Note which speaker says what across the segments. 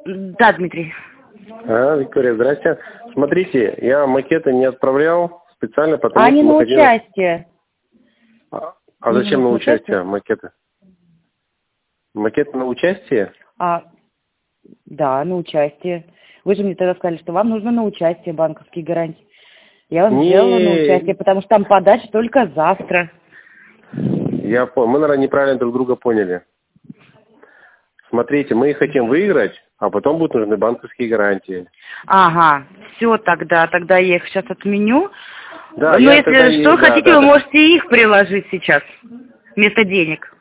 Speaker 1: Да, Дмитрий.
Speaker 2: Виктория, здрасте. Смотрите, я макеты не отправлял специально, потому
Speaker 1: Они
Speaker 2: что
Speaker 1: на
Speaker 2: мы хотим...
Speaker 1: участие.
Speaker 2: А зачем на участие макеты? Макеты на участие?
Speaker 1: Да, на участие. Вы же мне тогда сказали, что вам нужно на участие банковские гарантии. Я вам сделала на участие, потому что там подача только завтра.
Speaker 2: Я понял. Мы, наверное, неправильно друг друга поняли. Смотрите, мы их хотим выиграть, а потом будут нужны банковские гарантии.
Speaker 1: Ага, все тогда я их сейчас отменю.
Speaker 2: Да,
Speaker 1: Но если что хотите, вы можете их приложить сейчас вместо денег.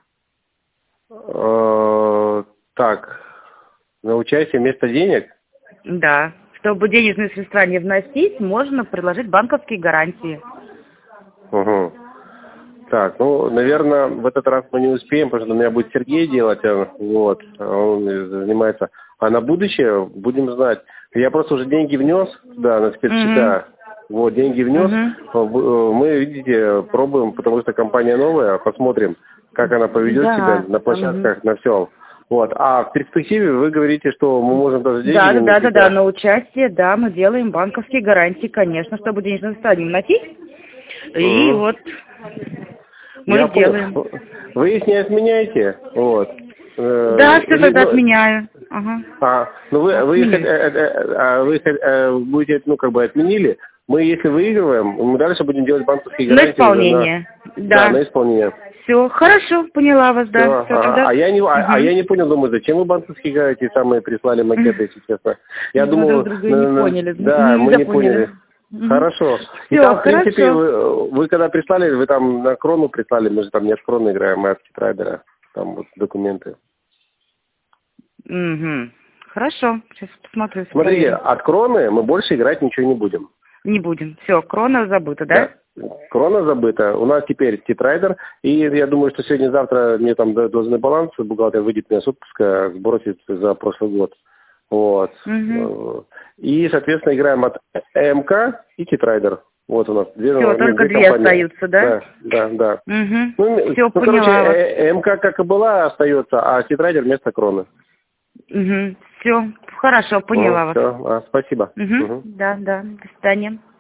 Speaker 2: Так, на участие вместо денег?
Speaker 1: Да, чтобы денежные средства не вносить, можно предложить банковские гарантии.
Speaker 2: Угу. Так, ну, наверное, в этот раз мы не успеем, потому что у меня будет Сергей делать, вот, он занимается. А на будущее будем знать. Я просто уже деньги внес, да, на спецсчета. Вот, деньги внес. Мы, видите, пробуем, потому что компания новая, посмотрим, как она поведет себя на площадках, на всем. Вот. А в перспективе вы говорите, что мы можем даже деньги...
Speaker 1: Да, на участие, да, мы делаем банковские гарантии, конечно, чтобы денежные средства не вносить. И вот... Мы сделаем.
Speaker 2: Понял. Вы их не отменяете? Вот.
Speaker 1: Да, все тогда отменяю.
Speaker 2: Ну вы их будете, ну, как бы отменили. Мы, если выигрываем, мы дальше будем делать банковские гарантии.
Speaker 1: На исполнение.
Speaker 2: Да, на исполнение.
Speaker 1: Все, хорошо, поняла вас, да.
Speaker 2: А я не понял, думаю, зачем вы банковские гарантии самые прислали макеты, если честно. Я думал,
Speaker 1: друг друга не поняли.
Speaker 2: Да, мы не поняли. Хорошо. И там, в принципе, вы когда прислали, вы там на крону прислали, мы же там не от кроны играем, мы от Китрайдера. Там вот документы.
Speaker 1: Хорошо, сейчас посмотрю.
Speaker 2: Смотрите, от кроны мы больше играть ничего не будем.
Speaker 1: Не будем. Все, крона забыта, да?
Speaker 2: Крона забыта. У нас теперь Титрайдер. И я думаю, что сегодня-завтра мне там должны баланс, бухгалтер выйдет меня с отпуска, сбросит за прошлый год. Вот. И, соответственно, играем от МК и Титрайдер. Вот у нас две
Speaker 1: компании остаются, да?
Speaker 2: Да.
Speaker 1: Все, поняла.
Speaker 2: Короче, МК как и была, остается, а Титрайдер вместо кроны.
Speaker 1: Все, хорошо, поняла вас.
Speaker 2: Все, спасибо.
Speaker 1: Да, до свидания.